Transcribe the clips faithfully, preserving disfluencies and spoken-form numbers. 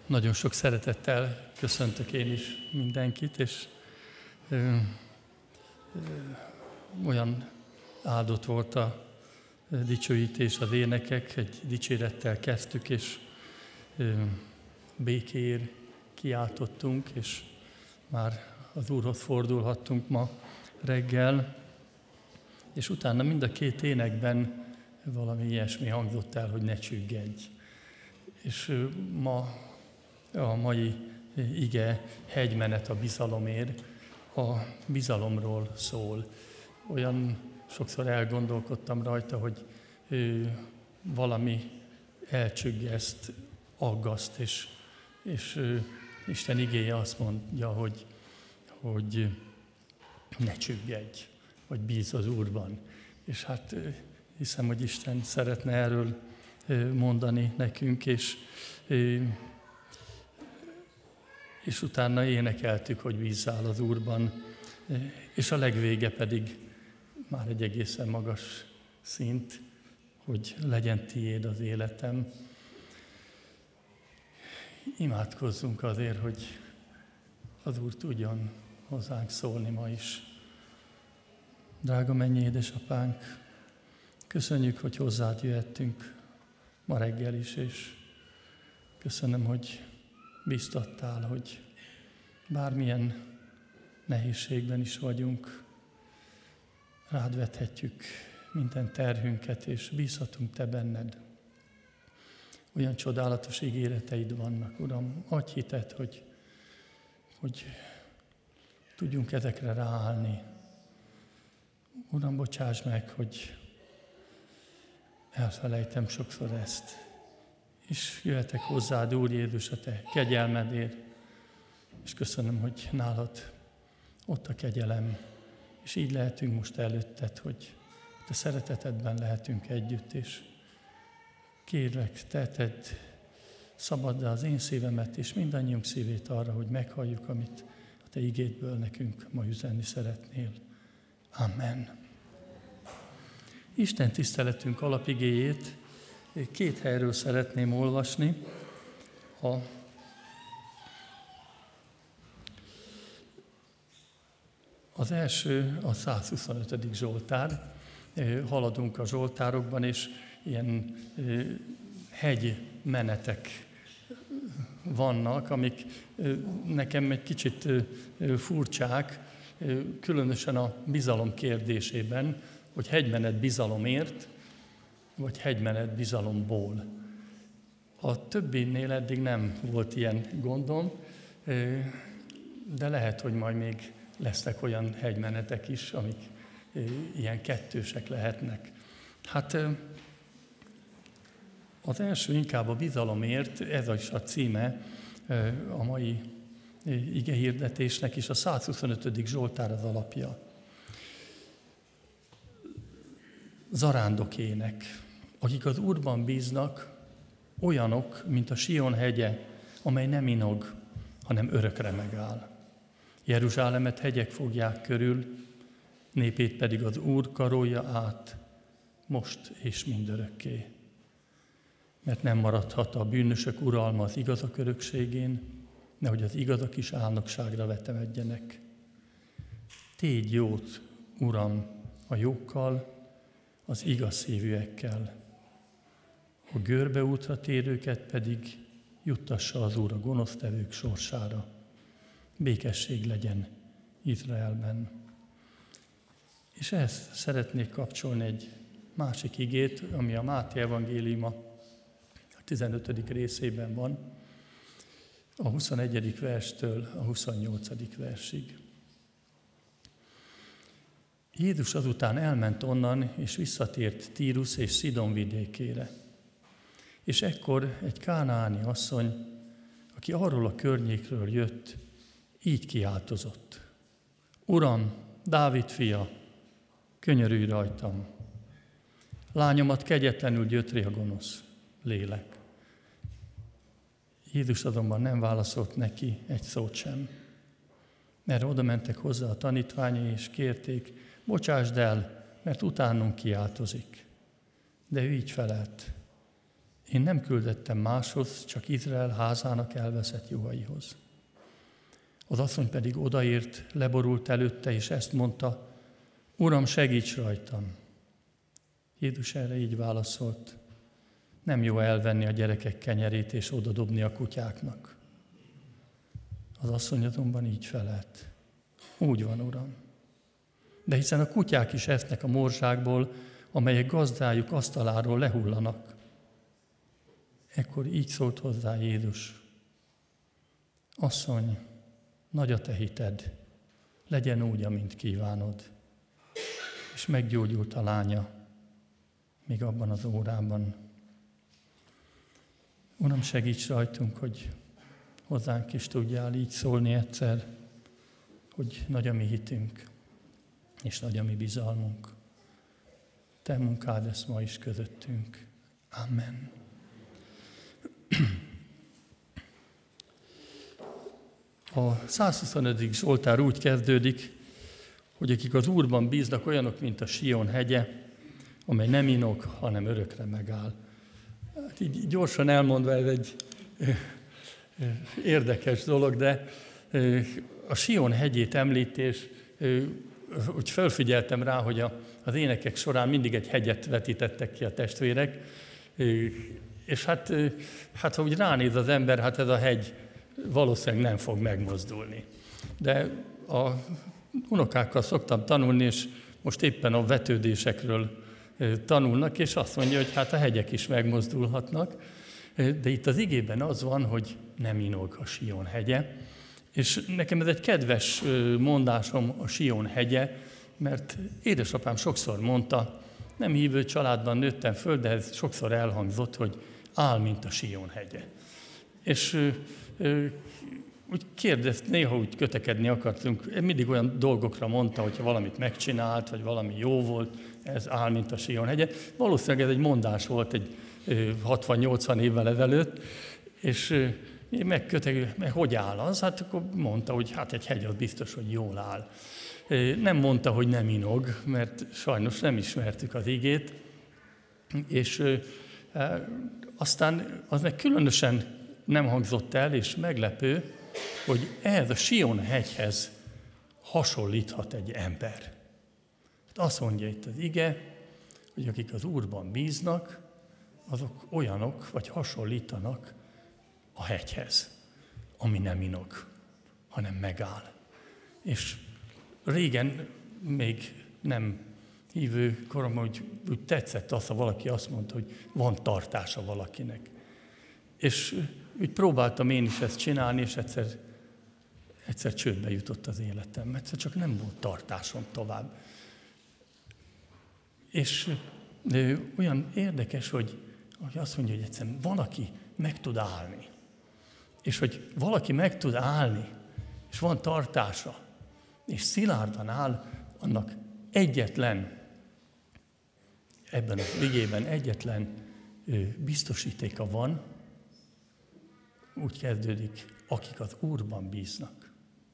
Nagyon sok szeretettel köszöntök én is mindenkit, és ö, ö, olyan áldott volt a dicsőítés, az énekek, egy dicsérettel kezdtük, és ö, békéért kiáltottunk, és már az Úrhoz fordulhattunk ma reggel, és utána mind a két énekben valami ilyesmi hangzott el, hogy ne csüggedj. És ö, ma a mai ige hegymenet a bizalomért, a bizalomról szól. Olyan sokszor elgondolkodtam rajta, hogy ő, valami elcsüggeszt, aggaszt, és, és ő, Isten igéje azt mondja, hogy, hogy ne csüggedj, vagy bízz az Úrban. És hát hiszem, hogy Isten szeretne erről mondani nekünk, és és utána énekeltük, hogy bízzál az Úrban, és a legvége pedig már egy egészen magas szint, hogy legyen tiéd az életem. Imádkozzunk azért, hogy az Úr tudjon hozzánk szólni ma is. Drága mennyi édesapánk, köszönjük, hogy hozzád jöhettünk ma reggel is, és köszönöm, hogy biztattál, hogy bármilyen nehézségben is vagyunk, rád vethetjük minden terhünket, és bízhatunk te benned. Olyan csodálatos ígéreteid vannak, Uram, adj hitet, hogy, hogy tudjunk ezekre ráállni. Uram, bocsáss meg, hogy elfelejtem sokszor ezt. És jöhetek hozzád, Úr Jézus, a te kegyelmedért, és köszönöm, hogy nálad ott a kegyelem, és így lehetünk most előtted, hogy te szeretetedben lehetünk együtt, és kérlek, te tedd szabaddá az én szívemet, és mindannyiunk szívét arra, hogy meghalljuk, amit a te igédből nekünk ma üzenni szeretnél. Amen. Isten tiszteletünk alapigéjét két helyről szeretném olvasni. A Az első a százhuszonötödik Zsoltár. Haladunk a Zsoltárokban, és ilyen hegymenetek vannak, amik nekem egy kicsit furcsák, különösen a bizalom kérdésében, hogy hegymenet bizalomért, vagy hegymenet bizalomból. A többinél eddig nem volt ilyen gondom, de lehet, hogy majd még lesznek olyan hegymenetek is, amik ilyen kettősek lehetnek. Hát az első inkább a bizalomért, ez is a címe a mai igehirdetésnek, és a százhuszonötödik Zsoltár az alapja. Zarándokének, akik az Úrban bíznak, olyanok, mint a Sion hegye, amely nem inog, hanem örökre megáll. Jeruzsálemet hegyek fogják körül, népét pedig az Úr karolja át, most és mindörökké. Mert nem maradhat a bűnösök uralma az igazak örökségén, nehogy az igazak is álnokságra vetemedjenek. Tégy jót, Uram, a jókkal, az igaz szívűekkel. A görbe útra térőket pedig juttassa az Úr a gonosztevők sorsára. Békesség legyen Izraelben. És ehhez szeretnék kapcsolni egy másik igét, ami a Máté evangéliuma a tizenötödik részében van, a huszonegyedik verstől a huszonnyolcadik versig. Jézus azután elment onnan, és visszatért Tírus és Szidon vidékére. És ekkor egy kánaáni asszony, aki arról a környékről jött, így kiáltozott. Uram, Dávid fia, könyörülj rajtam. Lányomat kegyetlenül gyötri a gonosz lélek. Jézus azonban nem válaszolt neki egy szót sem. Erre oda mentek hozzá a tanítványai, és kérték, bocsásd el, mert utánunk kiáltozik. De ő így felelt. én nem küldettem máshoz, csak Izrael házának elveszett juhaihoz. Az asszony pedig odaért, leborult előtte, és ezt mondta, Uram, segíts rajtam! Jézus erre így válaszolt, nem jó elvenni a gyerekek kenyerét és odadobni a kutyáknak. Az asszony azonban így felelt, úgy van, Uram. De hiszen a kutyák is esznek a morzsákból, amelyek gazdájuk asztaláról lehullanak. Ekkor így szólt hozzá Jézus, asszony, nagy a te hited, legyen úgy, amint kívánod. És meggyógyult a lánya, még abban az órában. Uram, segíts rajtunk, hogy hozzánk is tudjál így szólni egyszer, hogy nagy a mi hitünk, és nagy a mi bizalmunk. Te munkád ezt ma is közöttünk. Amen. A százhuszonötödik Zsoltár úgy kezdődik, hogy akik az Úrban bíznak, olyanok, mint a Sion hegye, amely nem inog, hanem örökre megáll. Hát így gyorsan elmondva, ez egy érdekes dolog, de a Sion hegyét említés, úgy felfigyeltem rá, hogy az énekek során mindig egy hegyet vetítettek ki a testvérek, és hát, hát ha úgy ránéz az ember, hát ez a hegy valószínűleg nem fog megmozdulni. De a unokákkal szoktam tanulni, és most éppen a vetődésekről tanulnak, és azt mondja, hogy hát a hegyek is megmozdulhatnak, de itt az igében az van, hogy nem inog a Sion hegye, és nekem ez egy kedves mondásom, a Sion hegye, mert édesapám sokszor mondta, nem hívő családban nőttem föl, de ez sokszor elhangzott, hogy áll, mint a Sion hegye. És úgy kérdezt, néha úgy kötekedni akartunk, mindig olyan dolgokra mondta, hogyha valamit megcsinált, vagy valami jó volt, ez áll, mint a Sion hegye. Valószínűleg ez egy mondás volt egy hatvan-nyolcvan évvel ezelőtt, és én megkötekedtem, mert hogy áll az? Hát akkor mondta, hogy hát egy hegy az biztos, hogy jól áll. Nem mondta, hogy nem inog, mert sajnos nem ismertük az igét, és aztán az meg különösen nem hangzott el, és meglepő, hogy ehhez a Sion hegyhez hasonlíthat egy ember. Azt mondja itt az ige, hogy akik az Úrban bíznak, azok olyanok, vagy hasonlítanak a hegyhez, ami nem inog, hanem megáll. És régen még nem hívő koromban, hogy úgy tetszett az, ha valaki azt mondta, hogy van tartása valakinek. És úgy próbáltam én is ezt csinálni, és egyszer, egyszer csődbe jutott az életem, egyszer csak nem volt tartásom tovább. És de olyan érdekes, hogy, hogy azt mondja, hogy egyszerűen van, aki meg tud állni. És hogy valaki meg tud állni, és van tartása, és szilárdan áll, annak egyetlen, ebben az igében egyetlen biztosítéka van, úgy kezdődik, akik az Úrban bíznak.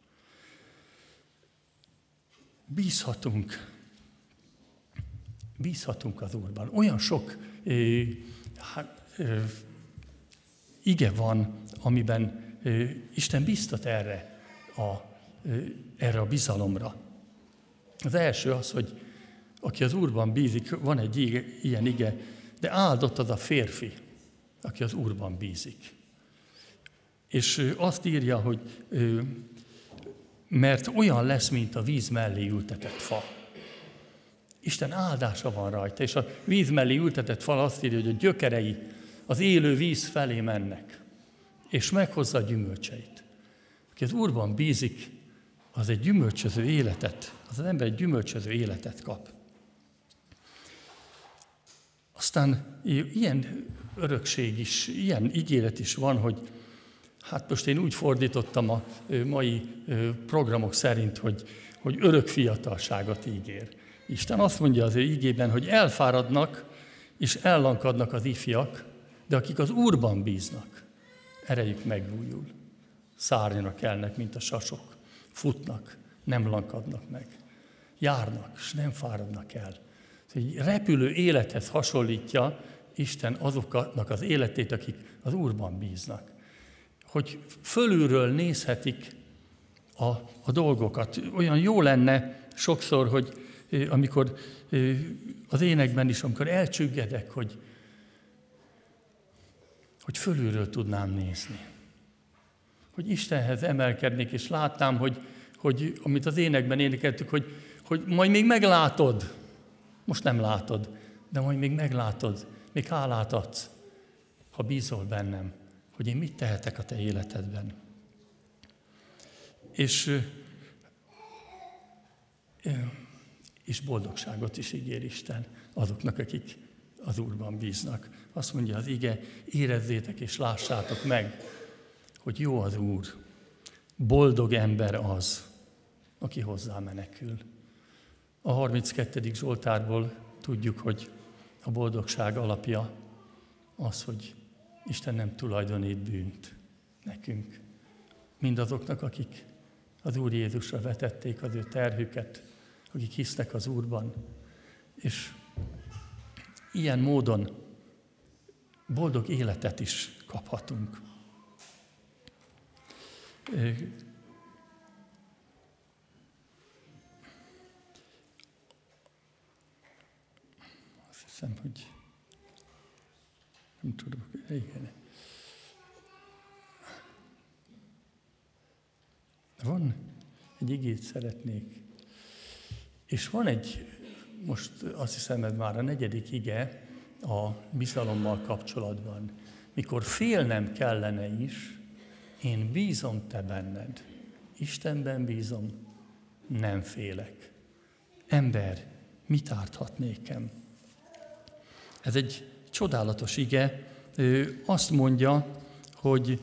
Bízhatunk, bízhatunk az Úrban. Olyan sok ö, hát, ö, ige van, amiben ö, Isten biztat erre a, ö, erre a bizalomra. Az első az, hogy aki az Úrban bízik, van egy ige, ilyen ige, de áldott az a férfi, aki az Úrban bízik. És azt írja, hogy mert olyan lesz, mint a víz mellé ültetett fa. Isten áldása van rajta, és a víz mellé ültetett fa azt írja, hogy a gyökerei az élő víz felé mennek, és meghozza a gyümölcseit. Aki az Úrban bízik, az egy gyümölcsöző életet, az az ember egy gyümölcsöző életet kap. Aztán ilyen örökség is, ilyen ígéret is van, hogy hát most én úgy fordítottam a mai programok szerint, hogy, hogy örök fiatalságot ígér. Isten azt mondja az ő ígében, hogy elfáradnak és ellankadnak az ifjak, de akik az Úrban bíznak, erejük megújul. Szárnyra kelnek, mint a sasok. Futnak, nem lankadnak meg. Járnak, és nem fáradnak el. Egy repülő élethez hasonlítja Isten azoknak az életét, akik az Úrban bíznak. Hogy fölülről nézhetik a, a dolgokat. Olyan jó lenne sokszor, hogy amikor az énekben is, amikor elcsüggedek, hogy, hogy fölülről tudnám nézni. Hogy Istenhez emelkednék, és látnám, hogy, hogy amit az énekben énekeltük, hogy, hogy majd még meglátod. Most nem látod, de majd még meglátod, még hálát adsz, ha bízol bennem, hogy én mit tehetek a te életedben. És, és boldogságot is ígér Isten azoknak, akik az Úrban bíznak. Azt mondja az ige, érezzétek és lássátok meg, hogy jó az Úr. Boldog ember az, aki hozzá menekül. A harminckettedik Zsoltárból tudjuk, hogy a boldogság alapja az, hogy Isten nem tulajdonít bűnt nekünk. Mindazoknak, akik az Úr Jézusra vetették az ő terhüket, akik hisznek az Úrban, és ilyen módon boldog életet is kaphatunk. Azt hiszem, hogy nem tudok, igen. Van egy igét szeretnék. És van egy, most azt hiszem, ez már a negyedik ige a bizalommal kapcsolatban. Mikor félnem kellene is, én bízom te benned. Istenben bízom, nem félek. Ember, mit árthat nékem? Ez egy csodálatos ige. Ő azt mondja, hogy,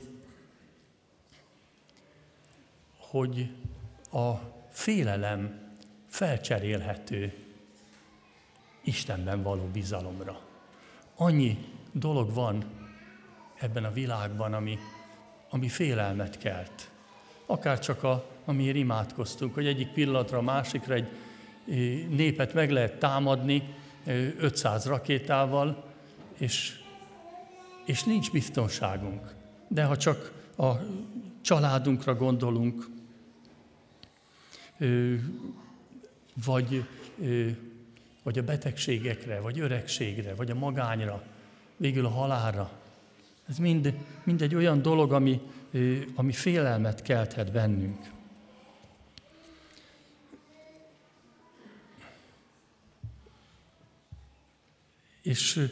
hogy a félelem felcserélhető Istenben való bizalomra. Annyi dolog van ebben a világban, ami, ami félelmet kelt. Akár csak a, amiért imádkoztunk, hogy egyik pillanatra a másikra egy népet meg lehet támadni ötszáz rakétával, és, és nincs biztonságunk. De ha csak a családunkra gondolunk, vagy, vagy a betegségekre, vagy öregségre, vagy a magányra, végül a halálra. Ez mind, mind egy olyan dolog, ami, ami félelmet kelthet bennünk. És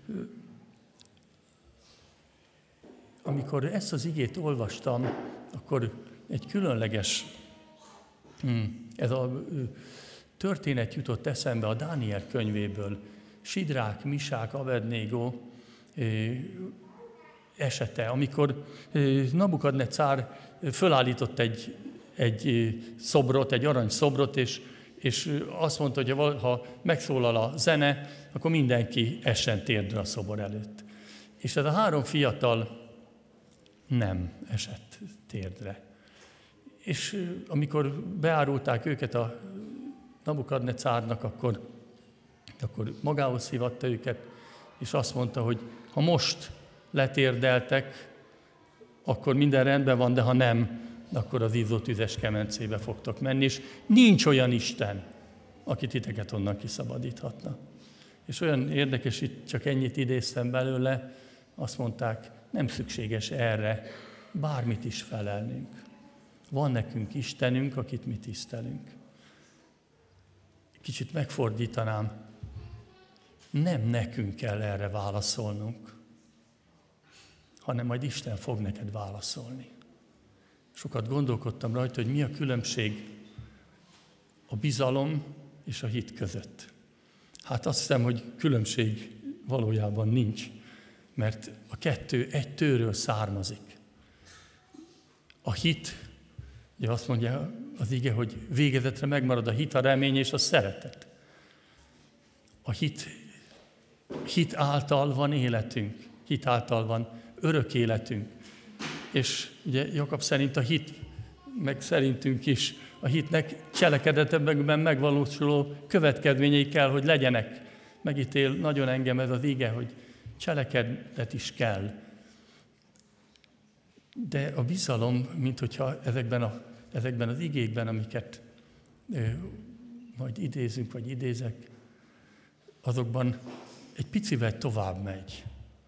amikor ezt az igét olvastam, akkor egy különleges, ez a történet jutott eszembe a Dániel könyvéből. Sidrák, Misák, Abednego esete, amikor Nabukadnecár fölállított egy, egy szobrot, egy arany szobrot, és, és azt mondta, hogy ha megszólal a zene, akkor mindenki essen térdre a szobor előtt. És ez a három fiatal nem esett térdre. És amikor beárulták őket a Nabukadnecárnak, akkor, akkor magához hívatta őket, és azt mondta, hogy ha most letérdeltek, akkor minden rendben van, de ha nem, akkor az izzó tüzes kemencébe fogtok menni, és nincs olyan Isten, aki titeket onnan kiszabadíthatna. És olyan érdekes, itt csak ennyit idéztem belőle, azt mondták, nem szükséges erre bármit is felelnünk. Van nekünk Istenünk, akit mi tisztelünk. Kicsit megfordítanám, nem nekünk kell erre válaszolnunk, hanem majd Isten fog neked válaszolni. Sokat gondolkodtam rajta, hogy mi a különbség a bizalom és a hit között. Hát azt hiszem, hogy különbség valójában nincs, mert a kettő egy tőről származik. A hit, ugye azt mondja az ige, hogy végezetre megmarad a hit, a remény és a szeretet. A hit, hit által van életünk, hit által van örök életünk. És ugye Jakab szerint a hit, meg szerintünk is, a hitnek cselekedetekben megvalósuló következményei kell, hogy legyenek. Megítél nagyon engem ez az ige, hogy cselekedet is kell. De a bizalom, mint hogyha ezekben, a, ezekben az igékben, amiket ö, majd idézünk, vagy idézek, azokban egy picivel tovább megy.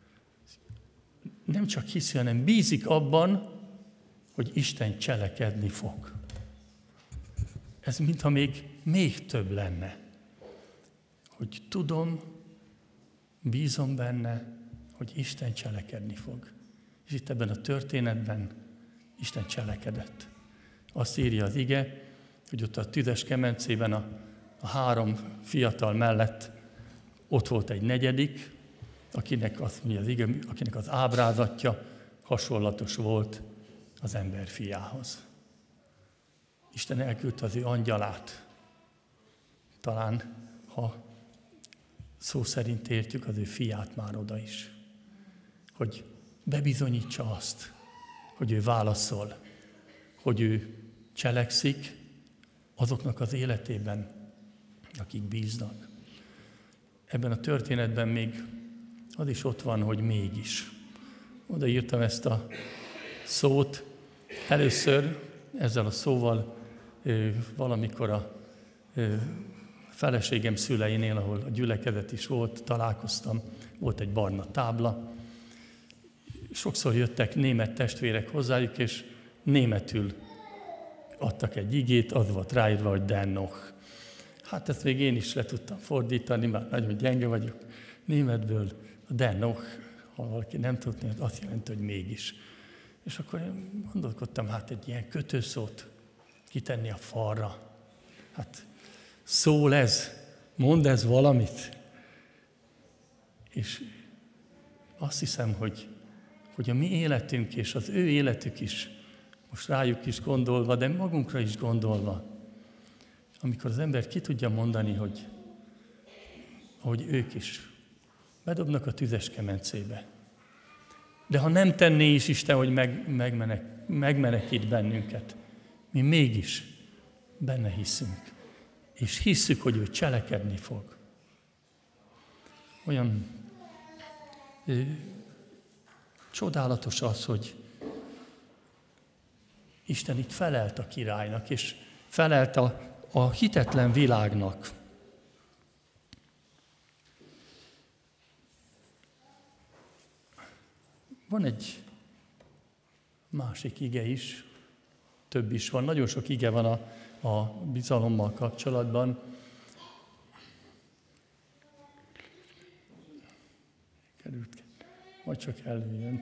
Nem csak hiszi, hanem bízik abban, hogy Isten cselekedni fog. Ez mintha még, még több lenne. Hogy tudom, bízom benne, hogy Isten cselekedni fog. És itt ebben a történetben Isten cselekedett. Azt írja az ige, hogy ott a tüzes kemencében a, a három fiatal mellett ott volt egy negyedik, akinek, azt mondja az ige, akinek az ábrázatja hasonlatos volt az ember fiához. Isten elküldte az ő angyalát. Talán, ha szó szerint értjük, az ő fiát már oda is. Hogy bebizonyítsa azt, hogy ő válaszol, hogy ő cselekszik azoknak az életében, akik bíznak. Ebben a történetben még az is ott van, hogy mégis. Oda írtam ezt a szót. Először ezzel a szóval valamikor a feleségem szüleinél, ahol a gyülekezet is volt, találkoztam, volt egy barna tábla. Sokszor jöttek német testvérek hozzájuk, és németül adtak egy igét, az volt ráírva, hogy dennoch. Hát ezt még én is le tudtam fordítani, már nagyon gyenge vagyok németből. A dennoch, ha valaki nem tudni, az azt jelenti, hogy mégis. És akkor én gondolkodtam, hát egy ilyen kötőszót kitenni a falra. Hát szól ez, mond ez valamit. És azt hiszem, hogy, hogy a mi életünk és az ő életük is, most rájuk is gondolva, de magunkra is gondolva, amikor az ember ki tudja mondani, hogy ahogy ők is bedobnak a tüzes kemencébe. De ha nem tenné is Isten, hogy meg, megmenek, megmenekít bennünket, mi mégis benne hiszünk. És hisszük, hogy ő cselekedni fog. Olyan ö, csodálatos az, hogy Isten itt felelt a királynak, és felelt a, a hitetlen világnak. Van egy másik ige is, több is van, nagyon sok ige van a, a bizalommal kapcsolatban. Került, majd csak előjön.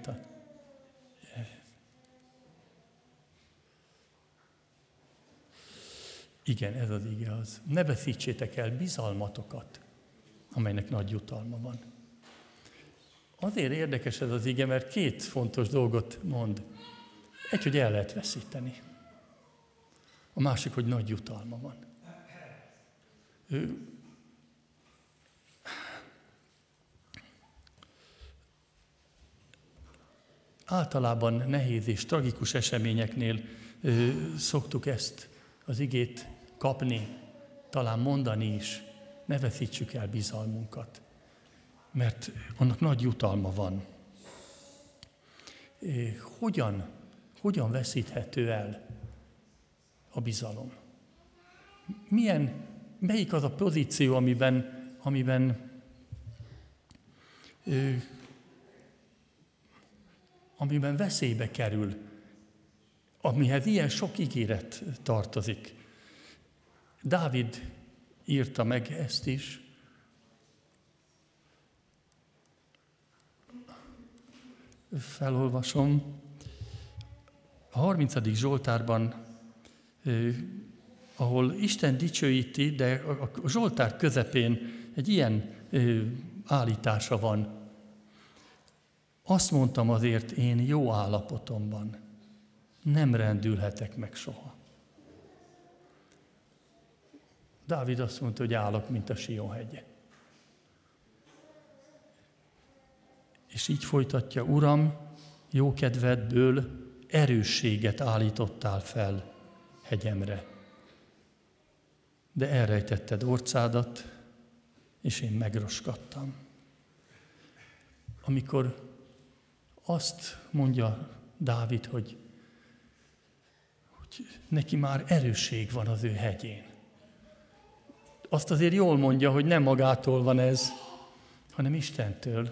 Igen, ez az ige az. Ne veszítsétek el bizalmatokat, amelynek nagy jutalma van. Azért érdekes ez az ige, mert két fontos dolgot mond. Egy, hogy el lehet veszíteni. A másik, hogy nagy jutalma van. Ő... Általában nehéz és tragikus eseményeknél ö, szoktuk ezt az igét kapni, talán mondani is. Ne veszítsük el bizalmunkat, mert annak nagy jutalma van. É, hogyan, hogyan veszíthető el a bizalom? Milyen, melyik az a pozíció, amiben, amiben, ö, amiben veszélybe kerül, amihez ilyen sok ígéret tartozik? Dávid írta meg ezt is. Felolvasom. A harmincadik Zsoltárban, eh, ahol Isten dicsőíti, de a Zsoltár közepén egy ilyen eh, állítása van. Azt mondtam azért én jó állapotomban, nem rendülhetek meg soha. Dávid azt mondta, hogy állok, mint a Sion hegye. És így folytatja, Uram, jókedvedből erősséget állítottál fel hegyemre. De elrejtetted orcádat, és én megroskadtam. amikor azt mondja Dávid, hogy, hogy neki már erősség van az ő hegyén. Azt azért jól mondja, hogy nem magától van ez, hanem Istentől.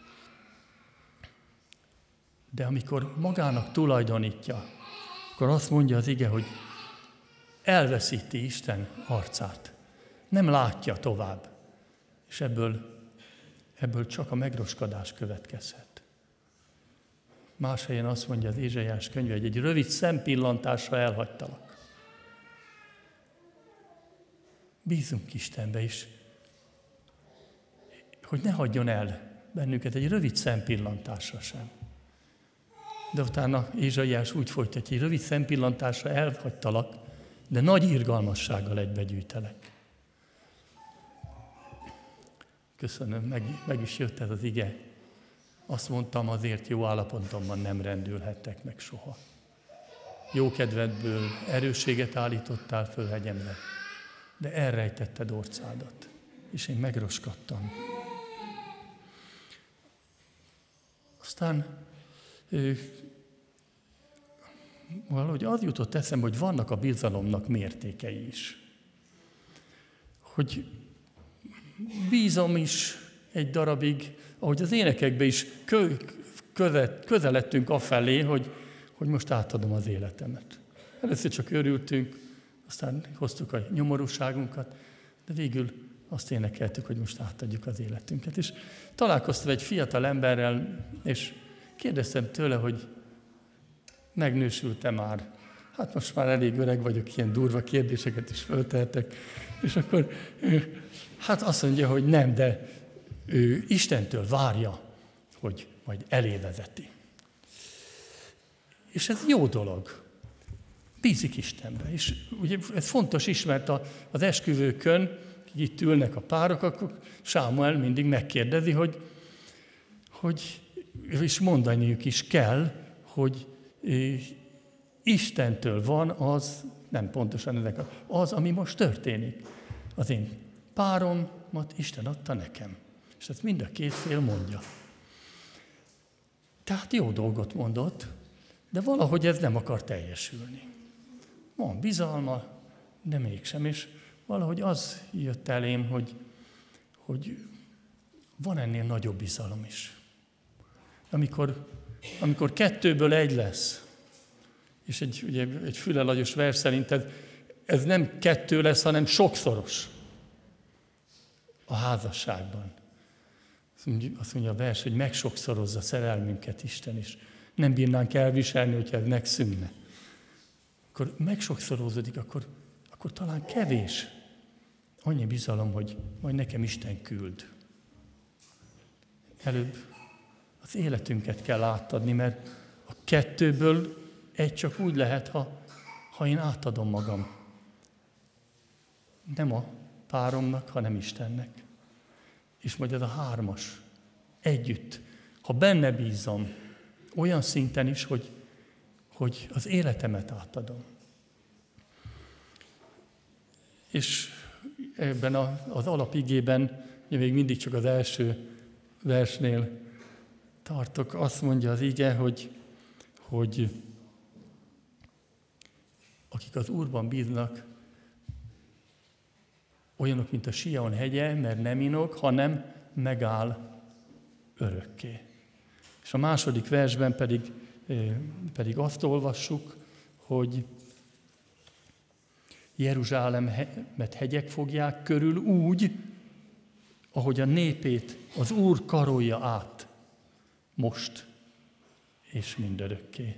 De amikor magának tulajdonítja, akkor azt mondja az ige, hogy elveszíti Isten arcát. Nem látja tovább. És ebből, ebből csak a megroskodás következhet. Más helyen azt mondja az Ézsaiás könyve, hogy egy rövid szempillantásra elhagytalak. Bízunk Istenbe is, hogy ne hagyjon el bennünket egy rövid szempillantásra sem. De utána Ézsaiás úgy folytatja, hogy rövid szempillantásra elhagytalak, de nagy irgalmassággal egybegyűjtelek. Köszönöm, meg, meg is jött ez az ige. Azt mondtam, azért jó állapotomban nem rendülhettek meg soha. Jó kedvedből erősséget állítottál föl hegyemre, de elrejtetted orcádat, és én megroskadtam. Aztán ő, valahogy az jutott eszembe, hogy vannak a bizalomnak mértékei is. Hogy bízom is egy darabig, ahogy az énekekben is kö, követ, közeledtünk afelé, hogy, hogy most átadom az életemet. Először csak örültünk, aztán hoztuk a nyomorúságunkat, de végül azt énekeltük, hogy most átadjuk az életünket. És találkoztam egy fiatal emberrel, és kérdeztem tőle, hogy megnősültem már. Hát most már elég öreg vagyok, ilyen durva kérdéseket is föltehetek. És akkor hát azt mondja, hogy nem, de ő Istentől várja, hogy majd elévezeti. És ez jó dolog. Bízik Istenbe. És ugye ez fontos is, mert az esküvőkön, itt ülnek a párok, akkor Sámuel mindig megkérdezi, hogy, hogy és mondaniuk is kell, hogy Istentől van az, nem pontosan ezek, az, ami most történik. Az én páromat Isten adta nekem. És ezt mind a két fél mondja. Tehát jó dolgot mondott, de valahogy ez nem akar teljesülni. Van bizalma, de mégsem. És valahogy az jött elém, hogy, hogy van ennél nagyobb bizalom is. Amikor, amikor kettőből egy lesz, és egy, ugye, egy Füle Lajos vers szerint ez, ez nem kettő lesz, hanem sokszoros a házasságban. Azt mondja a vers, hogy megsokszorozza szerelmünket Isten is. Nem bírnánk elviselni, hogyha ez megszűnne. Akkor megsokszorozódik, akkor, akkor talán kevés. Annyi bizalom, hogy majd nekem Isten küld. Előbb az életünket kell átadni, mert a kettőből egy csak úgy lehet, ha, ha én átadom magam. Nem a páromnak, hanem Istennek. És majd ez a hármas együtt, ha benne bízom, olyan szinten is, hogy, hogy az életemet átadom. És ebben a, az alapigében, még mindig csak az első versnél tartok, azt mondja az ige, hogy, hogy akik az Úrban bíznak, olyanok, mint a Sion hegye, mert nem inog, hanem megáll örökké. És a második versben pedig, pedig azt olvassuk, hogy Jeruzsálemet hegyek fogják körül úgy, ahogy a népét az Úr karolja át, most és mindörökké.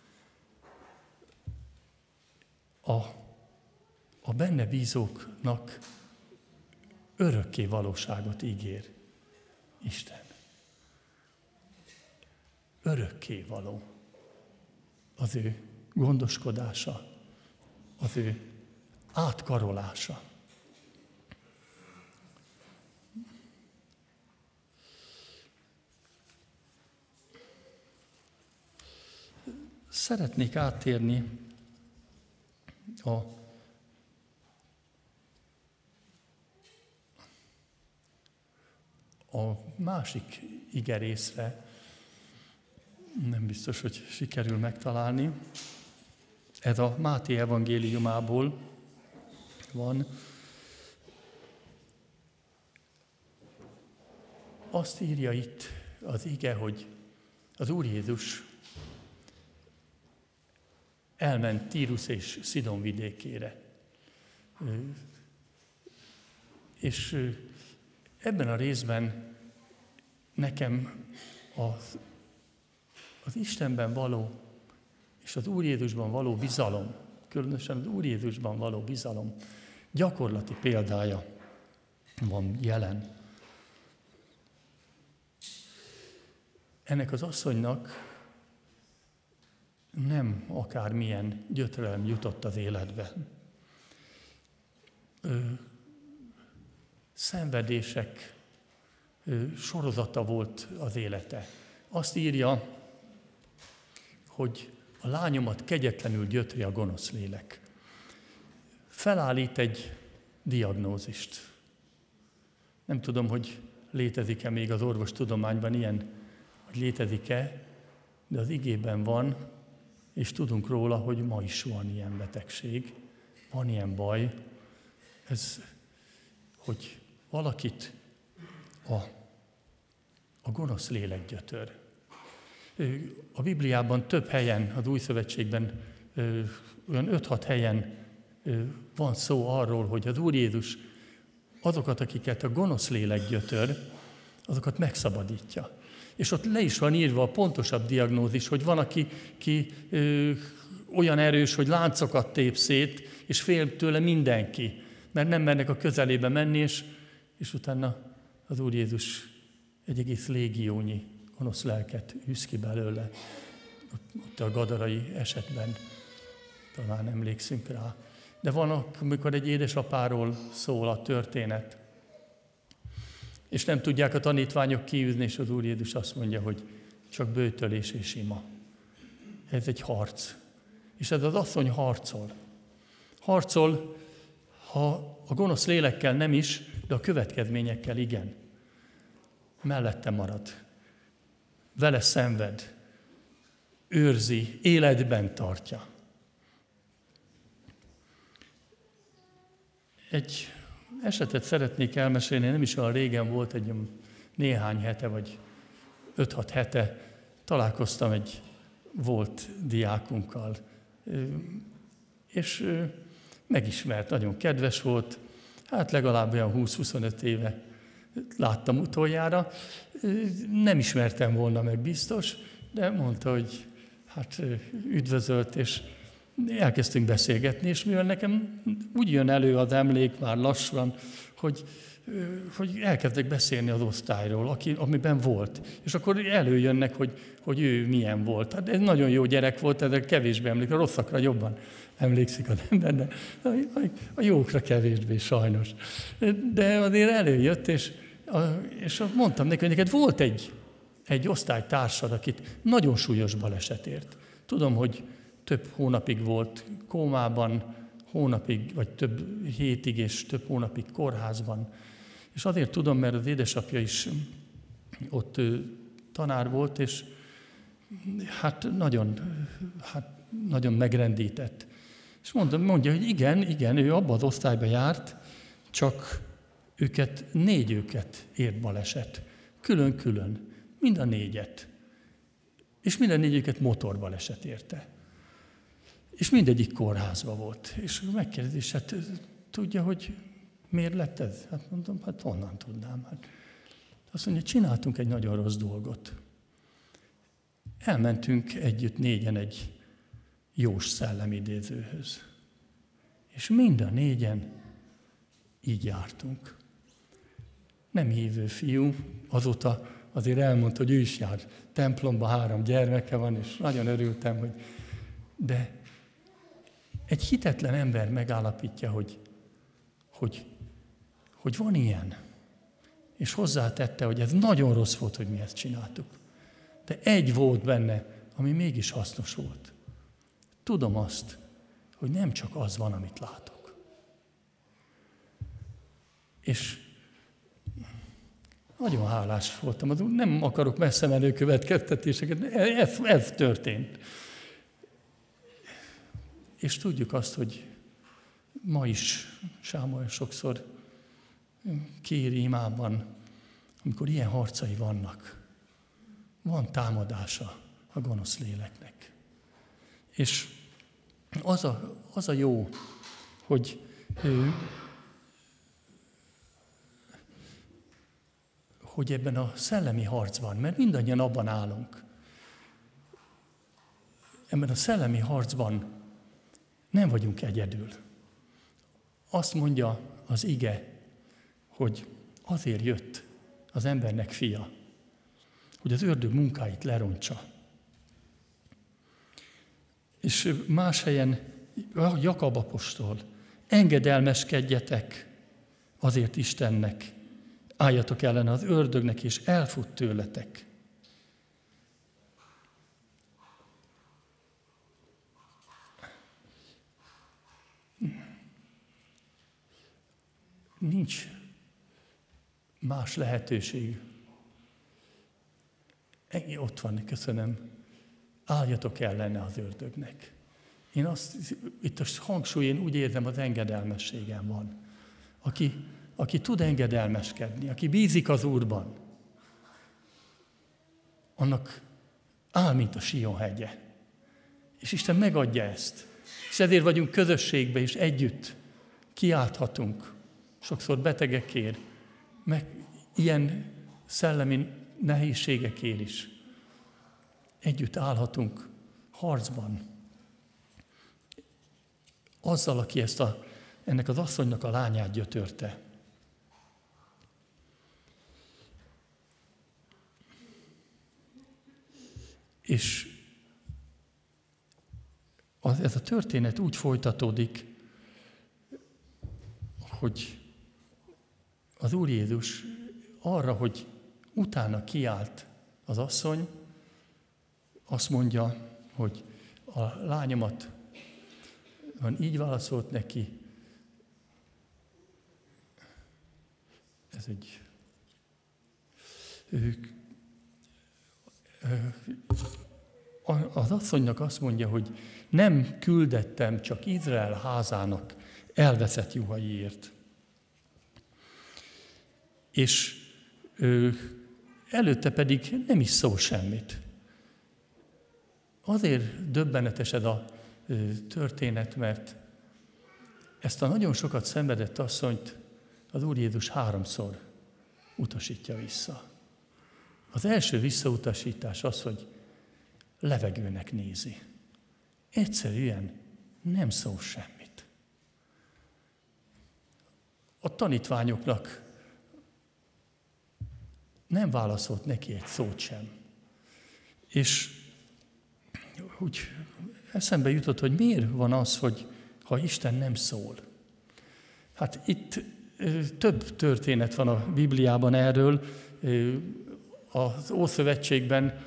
A, a benne bízóknak örökké valóságot ígér Isten. Örökké való az ő gondoskodása, az ő átkarolása. Szeretnék áttérni a a másik igerészre, nem biztos, hogy sikerül megtalálni. Ez a Máté evangéliumából van. Azt írja itt az ige, hogy az Úr Jézus elment Tírus és Szidon vidékére. És ebben a részben nekem az, az Istenben való és az Úr Jézusban való bizalom, különösen az Úr Jézusban való bizalom gyakorlati példája van jelen. Ennek az asszonynak nem akármilyen gyötrelem jutott az életbe. Ö, szenvedések ö, sorozata volt az élete. Azt írja, hogy a lányomat kegyetlenül gyötri a gonosz lélek. Felállít egy diagnózist. Nem tudom, hogy létezik-e még az orvostudományban ilyen, hogy létezik-e, de az igében van, és tudunk róla, hogy ma is van ilyen betegség, van ilyen baj, ez, hogy valakit a, a gonosz lélek gyötör. A Bibliában több helyen, az Új Szövetségben olyan öt-hat helyen van szó arról, hogy az Úr Jézus azokat, akiket a gonosz lélek gyötör, azokat megszabadítja. És ott le is van írva a pontosabb diagnózis, hogy van, aki ki, ö, olyan erős, hogy láncokat tép szét, és fél tőle mindenki, mert nem mernek a közelébe menni, és, és utána az Úr Jézus egy egész légiónyi gonosz lelket űz ki belőle. Ott, ott a gadarai esetben talán emlékszünk rá. De van, amikor egy édesapáról szól a történet, és nem tudják a tanítványok kiűzni, és az Úr Jézus azt mondja, hogy csak böjtölés és ima. Ez egy harc. És ez az asszony harcol. Harcol, ha a gonosz lélekkel nem is, de a következményekkel igen. Mellette marad. Vele szenved. Őrzi, életben tartja. Egy esetet szeretnék elmesélni, nem is olyan régen volt, egy néhány hete, vagy öt-hat hete találkoztam egy volt diákunkkal, és megismert, nagyon kedves volt, hát legalább olyan húsz-huszonöt éve láttam utoljára, nem ismertem volna meg biztos, de mondta, hogy hát üdvözölt, és elkezdtünk beszélgetni, és mivel nekem úgy jön elő az emlék már lassan, hogy, hogy elkezdek beszélni az osztályról, aki, amiben volt. És akkor előjönnek, hogy, hogy ő milyen volt. Hát ez nagyon jó gyerek volt, ezzel kevésbé emlékszik, a rosszakra jobban emlékszik az ember, de a, a, a jókra kevésbé sajnos. De azért előjött, és, a, és mondtam neki, hogy neked volt egy, egy osztálytársad, akit nagyon súlyos baleset ért. Tudom, hogy több hónapig volt kómában, hónapig, vagy több hétig és több hónapig kórházban. És azért tudom, mert az édesapja is ott tanár volt, és hát nagyon, hát nagyon megrendített. És mondom, mondja, hogy igen, igen, ő abban az osztályban járt, csak őket, négy őket ért baleset. Külön-külön, mind a négyet. És mind a négy őket motorbaleset érte. És mindegyik kórházban volt. És megkérdezi, hát tudja, hogy miért lett ez? Hát mondom, hát honnan tudnám. Hát azt mondja, csináltunk egy nagyon rossz dolgot. Elmentünk együtt négyen egy Jós szellemidézőhöz. És mind a négyen így jártunk. Nem hívő fiú, azóta azért elmondta, hogy ő is jár templomba, három gyermeke van, és nagyon örültem, hogy de egy hitetlen ember megállapítja, hogy, hogy, hogy van ilyen. És hozzátette, hogy ez nagyon rossz volt, hogy mi ezt csináltuk. De egy volt benne, ami mégis hasznos volt. Tudom azt, hogy nem csak az van, amit látok. És Nagyon hálás voltam. Nem akarok messze menő következtetéseket, ez, ez történt. És tudjuk azt, hogy ma is Sámuel sokszor kéri imában, amikor ilyen harcai vannak, van támadása a gonosz léleknek. És az a, az a jó, hogy hogy ebben a szellemi harcban, mert mindannyian abban állunk, ebben a szellemi harcban nem vagyunk egyedül. Azt mondja az ige, hogy azért jött az embernek fia, hogy az ördög munkáit lerontsa. És más helyen Jakab apostol, engedelmeskedjetek azért Istennek, álljatok ellen az ördögnek, és elfut tőletek. Nincs más lehetőség. Ennyi ott van, köszönöm. Álljatok ellene az ördögnek. Én azt, itt a hangsúly, én úgy érzem, az engedelmességem van. Aki, aki tud engedelmeskedni, aki bízik az Úrban, annak áll, mint a Sion hegye. És Isten megadja ezt. És ezért vagyunk közösségbe, és együtt kiálthatunk. Sokszor betegekért, meg ilyen szellemi nehézségekért is. Együtt állhatunk harcban. Azzal, aki ezt a, ennek az asszonynak a lányát gyötörte. És az, ez a történet úgy folytatódik, hogy az Úr Jézus arra, hogy utána kiált az asszony, azt mondja, hogy a lányomat, van így válaszolt neki, ez egy, ők, az asszonynak azt mondja, hogy nem küldettem csak Izrael házának elveszett juhaiért. És ö, előtte pedig nem is szól semmit. Azért döbbenetes ez a ö, történet, mert ezt a nagyon sokat szenvedett asszonyt az Úr Jézus háromszor utasítja vissza. Az első visszautasítás az, hogy levegőnek nézi. Egyszerűen nem szól semmit. A tanítványoknak nem válaszolt neki egy szót sem. És úgy eszembe jutott, hogy miért van az, hogy ha Isten nem szól. Hát itt több történet van a Bibliában erről. Az Ószövetségben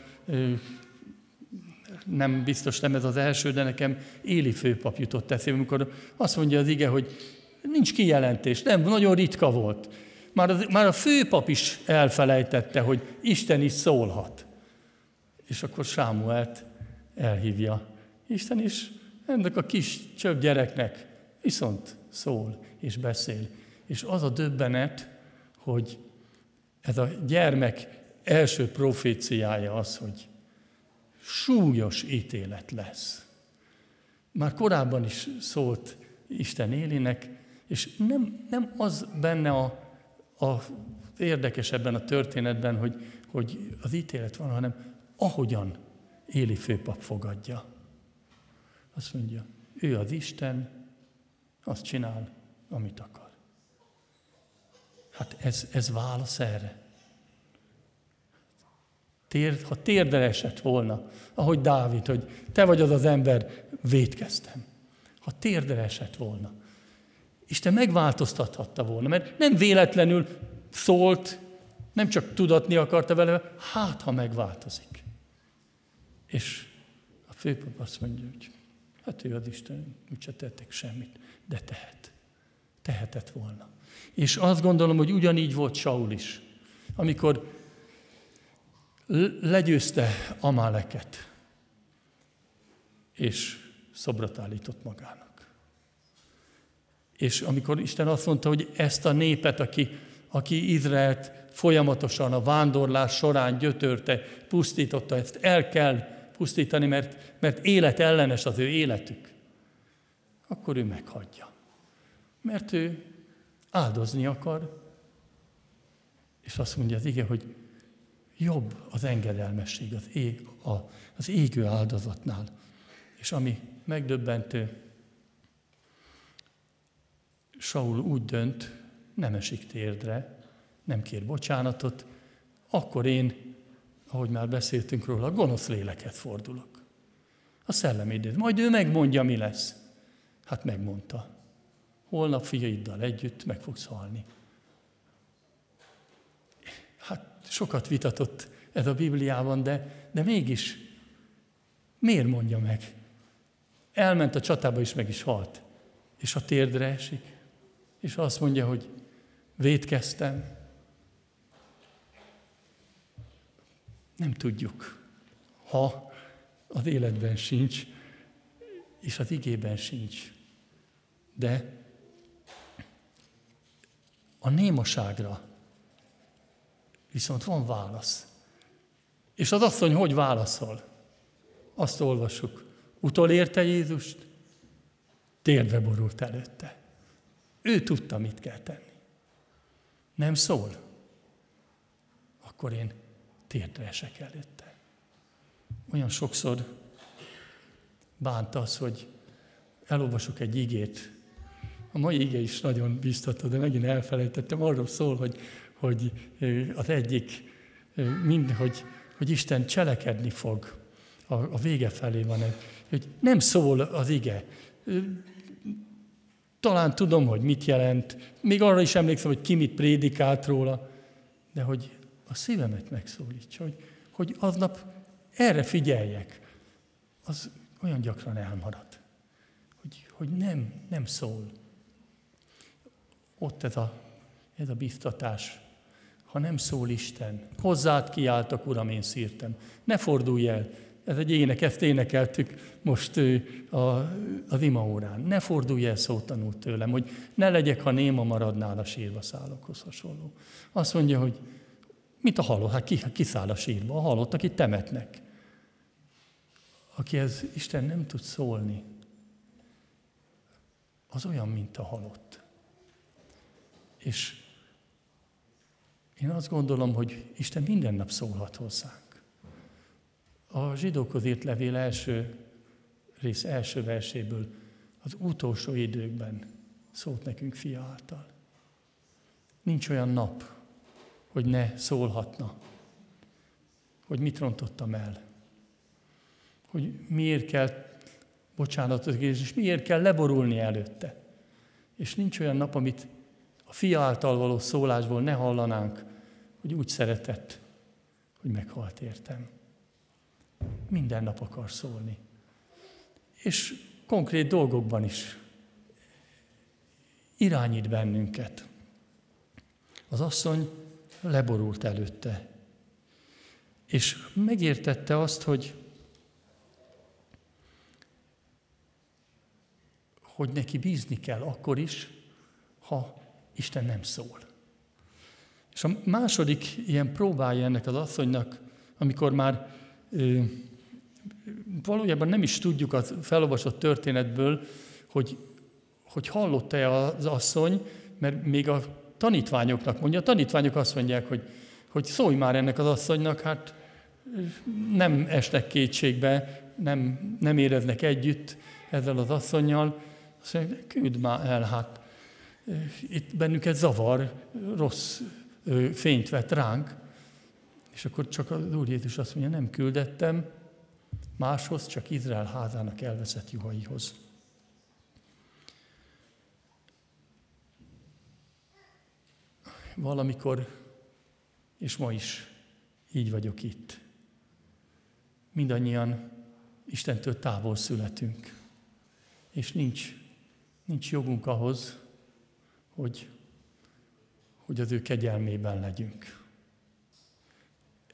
nem biztos nem ez az első, de nekem Éli főpap jutott eszébe, amikor azt mondja az ige, hogy nincs kijelentés, nem, nagyon ritka volt. Már, az, már a főpap is elfelejtette, hogy Isten is szólhat. És akkor Sámuelt elhívja. Isten is ennek a kis csöbb gyereknek viszont szól és beszél. És az a döbbenet, hogy ez a gyermek első proféciája az, hogy súlyos ítélet lesz. Már korábban is szólt Isten Élinek, és nem, nem az benne a, a érdekes ebben a történetben, hogy, hogy az ítélet van, hanem ahogyan Éli főpap fogadja. Azt mondja, ő az Isten, azt csinál, amit akar. Hát ez, ez válasz erre. Tér, ha térdre esett volna, ahogy Dávid, hogy te vagy az az ember, vétkeztem. Ha térdre esett volna, Isten megváltoztathatta volna, mert nem véletlenül szólt, nem csak tudatni akarta vele, hát ha megváltozik. És a főpap azt mondja, hogy hát ő az Isten, úgyse tettek semmit, de tehet. Tehetett volna. És azt gondolom, hogy ugyanígy volt Saul is. amikor legyőzte Amáleket, és szobrot állított magának. És amikor Isten azt mondta, hogy ezt a népet, aki, aki Izraelt folyamatosan a vándorlás során gyötörte, pusztította, ezt el kell pusztítani, mert, mert életellenes az ő életük, akkor ő meghagyja. Mert ő áldozni akar, és azt mondja az ige, hogy jobb az engedelmesség az, ég, a, az égő áldozatnál. És ami megdöbbentő, Saul úgy dönt, nem esik térdre, nem kér bocsánatot, akkor én, ahogy már beszéltünk róla, a gonosz lélekhez fordulok. A szellemidőt. Majd ő megmondja, mi lesz. Hát megmondta. Holnap fiaiddal együtt meg fogsz halni. Hát sokat vitatott ez a Bibliában, de, de mégis miért mondja meg? Elment a csatába, és meg is halt. És a térdre esik. És azt mondja, hogy vétkeztem. Nem tudjuk. Ha az életben sincs, és az igében sincs. De a némaságra viszont van válasz. És az asszony hogy válaszol? Azt olvassuk. Utolérte Jézust, térdre borult előtte. Ő tudta, mit kell tenni. Nem szól? Akkor én térdre esek előtte. Olyan sokszor bánt az, hogy elolvasok egy igét. A mai ige is nagyon biztató, de megint elfelejtettem. Arról szól, hogy, hogy az egyik, mind, hogy, hogy Isten cselekedni fog. A, a vége felé van ez. Hogy nem szól az ige. Talán tudom, hogy mit jelent. Még arra is emlékszem, hogy ki mit prédikált róla. De hogy a szívemet megszólítsa, hogy, hogy aznap erre figyeljek. Az olyan gyakran elmarad. Hogy, hogy nem, nem szól. Ott ez a, ez a biztatás. Ha nem szól Isten, hozzád kiáltok, Uram, én szírtem. Ne fordulj el. Ez egy ének, ezt énekeltük most a, az imaórán. Ne fordulj el, szótanul tőlem, hogy ne legyek, ha néma maradnál a sírba szállokhoz hasonló. Azt mondja, hogy mit a halott? Hát ki, ki száll a sírba? A halott, akit temetnek. Akihez Isten nem tud szólni, az olyan, mint a halott. És én azt gondolom, hogy Isten minden nap szólhat hozzánk. A zsidókhoz írt levél első rész első verséből az utolsó időkben szólt nekünk Fia által. Nincs olyan nap, hogy ne szólhatna, hogy mit rontottam el, hogy miért kell bocsánatot kérni, és miért kell leborulni előtte. És nincs olyan nap, amit a Fia által való szólásból ne hallanánk, hogy úgy szeretett, hogy meghalt értem. Minden nap akar szólni. És konkrét dolgokban is irányít bennünket. Az asszony leborult előtte. És megértette azt, hogy, hogy neki bízni kell akkor is, ha Isten nem szól. És a második ilyen próbája ennek az asszonynak, amikor már ö, valójában nem is tudjuk a felolvasott történetből, hogy, hogy hallotta-e az asszony, mert még a tanítványoknak mondja, a tanítványok azt mondják, hogy, hogy szólj már ennek az asszonynak, hát nem esnek kétségbe, nem, nem éreznek együtt ezzel az asszonnyal. Azt mondják, küld már el, hát itt bennünket zavar, rossz fényt vett ránk. És akkor csak az Úr Jézus azt mondja, nem küldettem máshoz, csak Izrael házának elveszett juhaihoz. Valamikor, és ma is így vagyok itt. Mindannyian Istentől távol születünk, és nincs, nincs jogunk ahhoz, hogy, hogy az ő kegyelmében legyünk.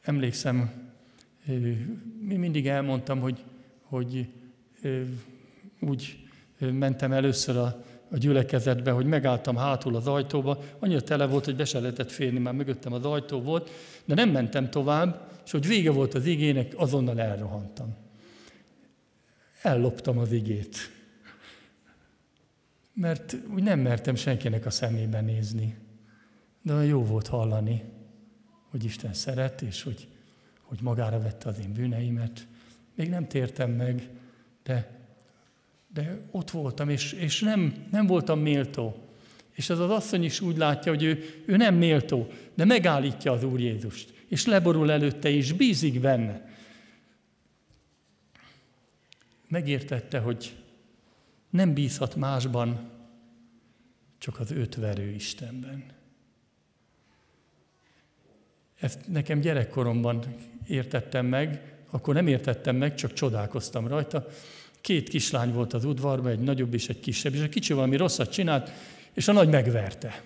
emlékszem, mi mindig elmondtam, hogy, hogy úgy mentem először a, a gyülekezetbe, hogy megálltam hátul az ajtóba, annyira tele volt, hogy be se lehetett férni, már mögöttem az ajtó volt, de nem mentem tovább, és hogy vége volt az igének, azonnal elrohantam. Elloptam az igét. Mert úgy nem mertem senkinek a szemébe nézni. De olyan jó volt hallani, hogy Isten szeret, és hogy, hogy magára vette az én bűneimet. Még nem tértem meg, de, de ott voltam, és, és nem, nem voltam méltó. És az az asszony is úgy látja, hogy ő, ő nem méltó, de megállítja az Úr Jézust, és leborul előtte, és bízik benne. Megértette, hogy nem bízhat másban, csak az őt verő Istenben. Ezt nekem gyerekkoromban értettem meg, akkor nem értettem meg, csak csodálkoztam rajta. Két kislány volt az udvarban, egy nagyobb és egy kisebb, és a kicsi valami rosszat csinált, és a nagy megverte.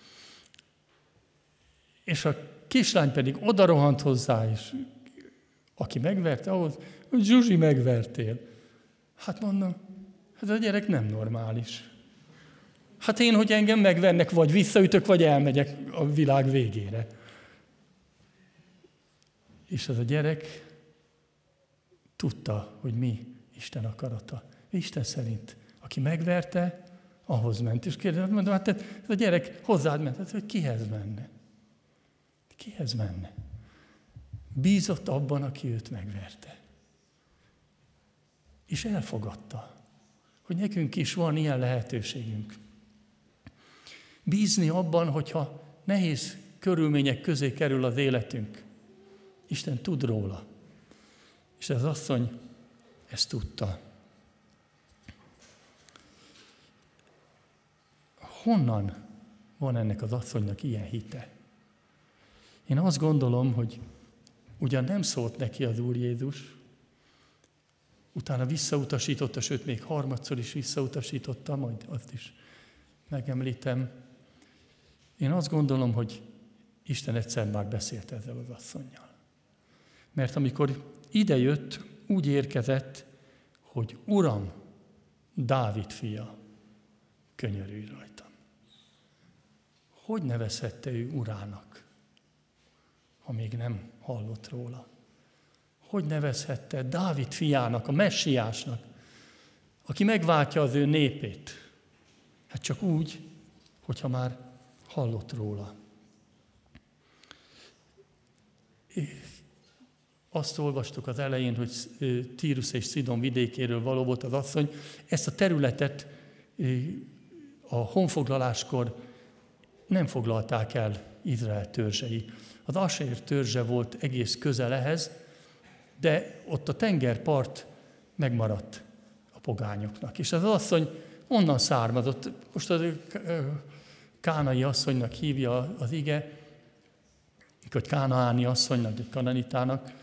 És a kislány pedig odarohant hozzá, és aki megverte, ahhoz, hogy Zsuzsi, megvertél. Hát mondom, hát a gyerek nem normális. Hát én, hogy engem megvernek, vagy visszaütök, vagy elmegyek a világ végére. És az a gyerek tudta, hogy mi Isten akarata. Isten szerint, aki megverte, ahhoz ment. És kérdezett, mondom, hát ez a gyerek hozzád ment, hát, hogy kihez menne? Kihez menne? Bízott abban, aki őt megverte. És elfogadta, hogy nekünk is van ilyen lehetőségünk. Bízni abban, hogyha nehéz körülmények közé kerül az életünk. Isten tud róla. És az asszony ezt tudta. Honnan van ennek az asszonynak ilyen hite? Én azt gondolom, hogy ugyan nem szólt neki az Úr Jézus, utána visszautasította, sőt, még harmadszor is visszautasította, majd azt is megemlítem. Én azt gondolom, hogy Isten egyszer már beszélt ezzel az asszonnyal. Mert amikor idejött, úgy érkezett, hogy Uram, Dávid fia, könyörülj rajtam. Hogy nevezhette ő urának, ha még nem hallott róla? Hogy nevezhette Dávid fiának, a messiásnak, aki megváltja az ő népét? Hát csak úgy, hogyha már hallott róla. Azt olvastuk az elején, hogy Tírus és Szidon vidékéről való volt az asszony. Ezt a területet a honfoglaláskor nem foglalták el Izrael törzsei. Az Asér törzse volt egész közel ehhez, de ott a tengerpart megmaradt a pogányoknak. És az asszony onnan származott. Most az kánai asszonynak hívja az ige, vagy kánaáni asszonynak, vagy kananitának.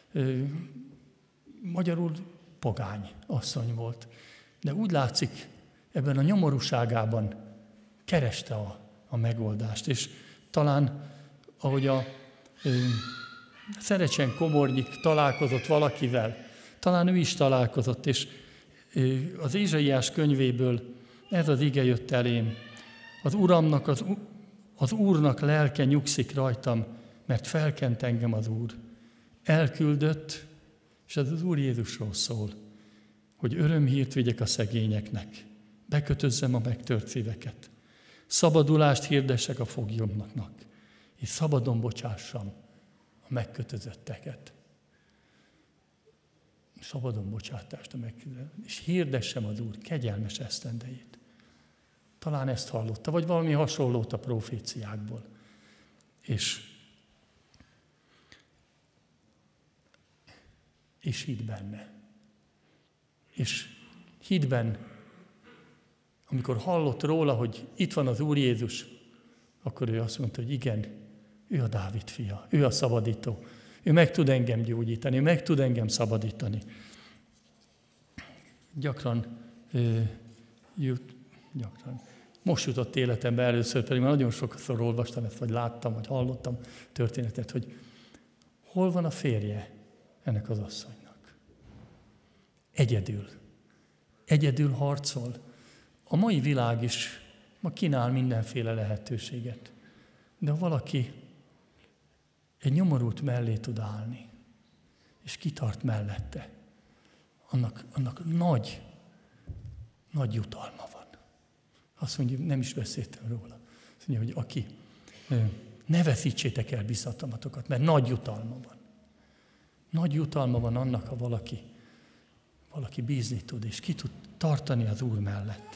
Magyarul pogány asszony volt. De úgy látszik, ebben a nyomorúságában kereste a, a megoldást. És talán, ahogy a Szerecsen Komornyik találkozott valakivel, talán ő is találkozott, és az Ézsaiás könyvéből ez az ige jött elém. Az Uramnak, az, az Úrnak lelke nyugszik rajtam, mert felkent engem az Úr. Elküldött, és ez az Úr Jézusról szól, hogy örömhírt vigyek a szegényeknek, bekötözzem a megtört szíveket, szabadulást hirdessek a foglyomnak, és szabadon bocsássam a megkötözötteket. Szabadon bocsátást a megkötözötteket, és hirdessem az Úr kegyelmes esztendejét. Talán ezt hallotta, vagy valami hasonlót a proféciákból. És, és hidd benne. És hiddben, amikor hallott róla, hogy itt van az Úr Jézus, akkor ő azt mondta, hogy igen, ő a Dávid fia, ő a szabadító. Ő meg tud engem gyógyítani, ő meg tud engem szabadítani. Gyakran, ö, jut, gyakran. Most jutott életembe először, pedig már nagyon sokszor olvastam ezt, vagy láttam, vagy hallottam történetet, hogy Hol van a férje ennek az asszonynak? Egyedül. Egyedül harcol. A mai világ is ma kínál mindenféle lehetőséget. De ha valaki egy nyomorult mellé tud állni, és kitart mellette, annak, annak nagy, nagy jutalma van. Azt mondja, nem is beszéltem róla. Azt mondja, hogy aki, ne veszítsétek el bizalmatokat, mert nagy jutalma van. Nagy jutalma van annak, ha valaki, valaki bízni tud, és ki tud tartani az Úr mellett.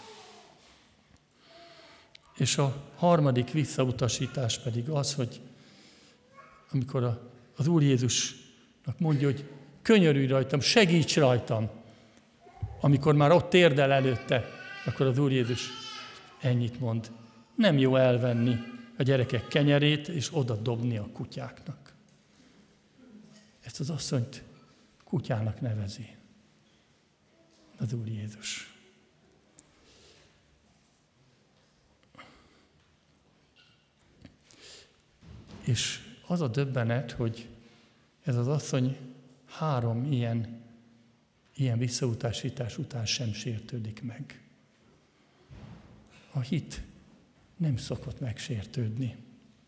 És a harmadik visszautasítás pedig az, hogy amikor a, az Úr Jézusnak mondja, hogy könyörülj rajtam, segíts rajtam, amikor már ott térdel előtte, akkor az Úr Jézus ennyit mond. Nem jó elvenni a gyerekek kenyerét, és oda dobni a kutyáknak. Ezt az asszonyt kutyának nevezi az Úr Jézus. És az a döbbenet, hogy ez az asszony három ilyen, ilyen visszautasítás után sem sértődik meg. A hit nem szokott megsértődni.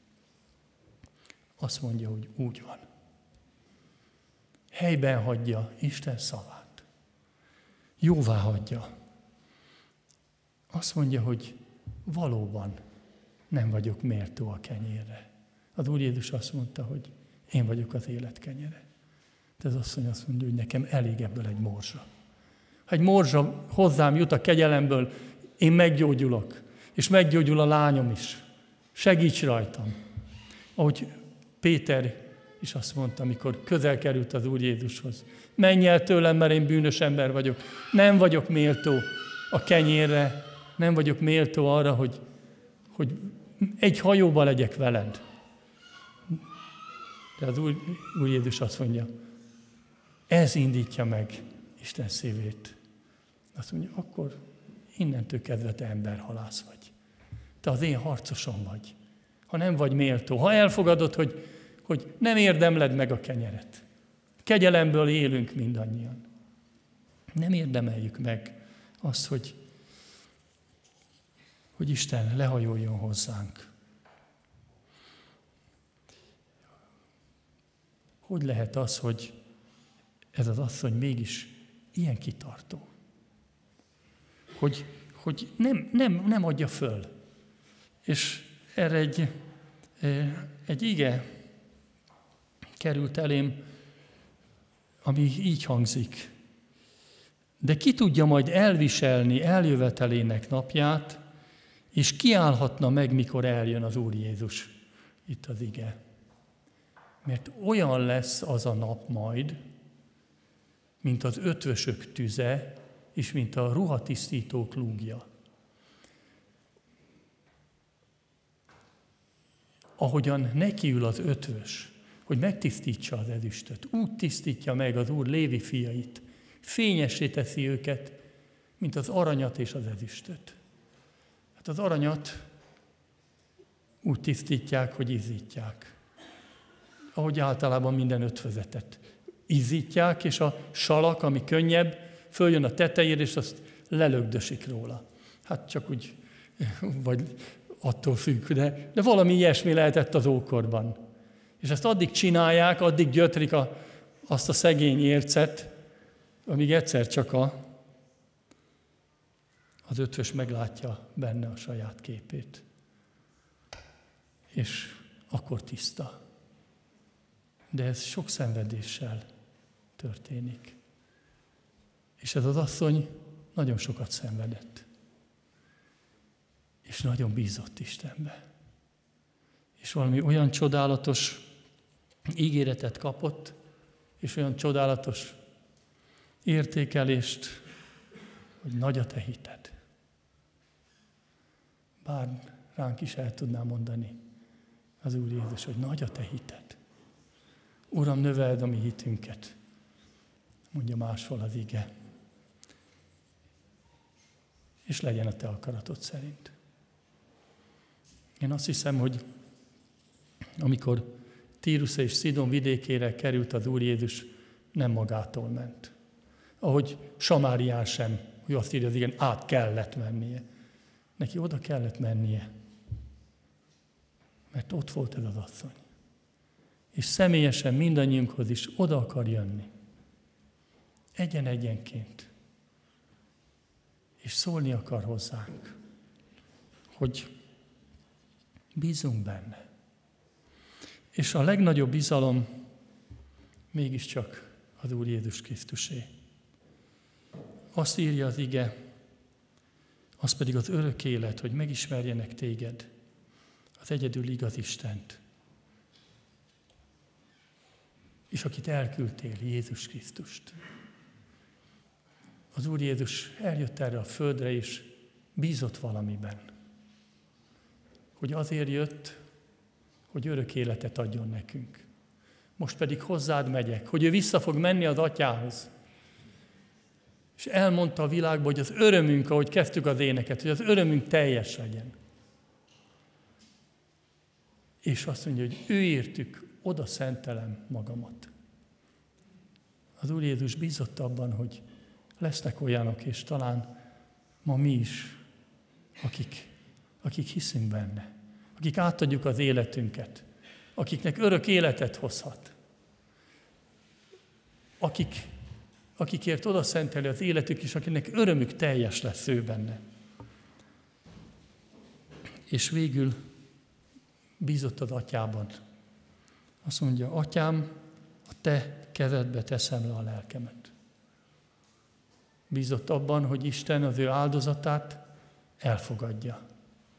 Azt mondja, hogy úgy van. Helyben hagyja Isten szavát. Jóvá hagyja. Azt mondja, hogy valóban nem vagyok méltó a kenyérre. Az Úr Jézus azt mondta, hogy én vagyok az élet kenyere. De az asszony azt mondja, hogy nekem elég ebből egy morzsa. Ha egy morzsa hozzám jut a kegyelemből, én meggyógyulok, és meggyógyul a lányom is. Segíts rajtam. Ahogy Péter is azt mondta, amikor közel került az Úr Jézushoz. Menj el tőlem, mert én bűnös ember vagyok. Nem vagyok méltó a kenyérre, nem vagyok méltó arra, hogy, hogy egy hajóba legyek veled. De az Úr, Úr Jézus azt mondja, ez indítja meg Isten szívét. Azt mondja, akkor innentől kezdve te emberhalász vagy. Te az én harcosom vagy. Ha nem vagy méltó, ha elfogadod, hogy, hogy nem érdemled meg a kenyeret. Kegyelemből élünk mindannyian. Nem érdemeljük meg azt, hogy, hogy Isten lehajoljon hozzánk. Hogy lehet az, hogy ez az asszony mégis ilyen kitartó? Hogy, hogy nem, nem, nem adja föl. És erre egy, egy ige került elém, ami így hangzik. De ki tudja majd elviselni eljövetelének napját, és kiállhatna meg, mikor eljön az Úr Jézus. Itt az ige. Mert olyan lesz az a nap majd, mint az ötvösök tüze, és mint a ruhatisztítók lúgja. Ahogyan nekiül az ötvös, hogy megtisztítsa az ezüstöt, úgy tisztítja meg az Úr Lévi fiait, fényessé teszi őket, mint az aranyat és az ezüstöt. Hát az aranyat úgy tisztítják, hogy izzítják. Ahogy általában minden ötvözetet izzítják, és a salak, ami könnyebb, följön a tetejére, és azt lelögdösik róla. Hát csak úgy, vagy attól függ, de, de valami ilyesmi lehetett az ókorban. És ezt addig csinálják, addig gyötrik a, azt a szegény ércet, amíg egyszer csak a, az ötvös meglátja benne a saját képét. És akkor tiszta. De ez sok szenvedéssel történik. És ez az asszony nagyon sokat szenvedett. És nagyon bízott Istenbe. És valami olyan csodálatos ígéretet kapott, és olyan csodálatos értékelést, hogy nagy a te hited. Bár ránk is el tudná mondani az Úr Jézus, hogy nagy a te hited. Uram, növeld a mi hitünket, mondja máshol az ige. És legyen a te akaratod szerint. Én azt hiszem, hogy amikor Tírusza és Szidon vidékére került az Úr Jézus, nem magától ment. Ahogy Samárián sem, hogy azt írja, az igen, át kellett mennie. Neki oda kellett mennie, mert ott volt ez az asszony. És személyesen mindannyiunkhoz is oda akar jönni. Egyen-egyenként. És szólni akar hozzánk, hogy bízunk benne. És a legnagyobb bizalom mégiscsak az Úr Jézus Krisztusé. Azt írja az ige, az pedig az örök élet, hogy megismerjenek téged, az egyedül igaz Istent, és akit elküldtél, Jézus Krisztust. Az Úr Jézus eljött erre a földre, és bízott valamiben. Hogy azért jött, hogy örök életet adjon nekünk. Most pedig hozzád megyek, hogy ő vissza fog menni az Atyához. És elmondta a világba, hogy az örömünk, ahogy kezdtük az éneket, hogy az örömünk teljes legyen. És azt mondja, hogy ő értük, oda szentelem magamat. Az Úr Jézus bízott abban, hogy lesznek olyanok, és talán ma mi is, akik, akik hiszünk benne, akik átadjuk az életünket, akiknek örök életet hozhat, akik, akikért oda szenteli az életük, és akinek örömük teljes lesz ő benne. És végül bízott az Atyában. Azt mondja, Atyám, a te kezedbe teszem le a lelkemet. Bízott abban, hogy Isten az ő áldozatát elfogadja.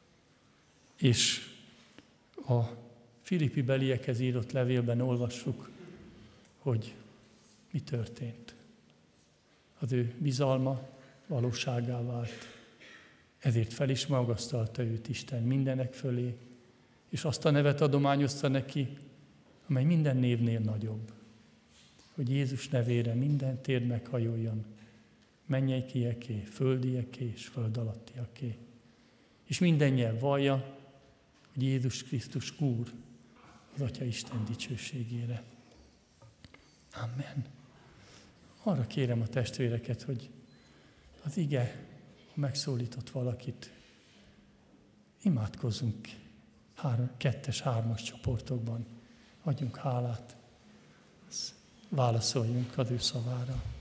És a Filippi beliekhez írott levélben olvassuk, hogy mi történt. Az ő bizalma valóságá vált. Ezért fel is magasztalta őt Isten mindenek fölé, és azt a nevet adományozta neki, amely minden névnél nagyobb. Hogy Jézus nevére minden tér meghajoljon, mennyekieké, földieké és föld alattiaké. És minden nyelv vallja, hogy Jézus Krisztus Úr, az Atya Isten dicsőségére. Amen. Arra kérem a testvéreket, hogy az ige, ha megszólított valakit, imádkozzunk három, kettes, hármas csoportokban, adjunk hálát, válaszoljunk az ő szavára.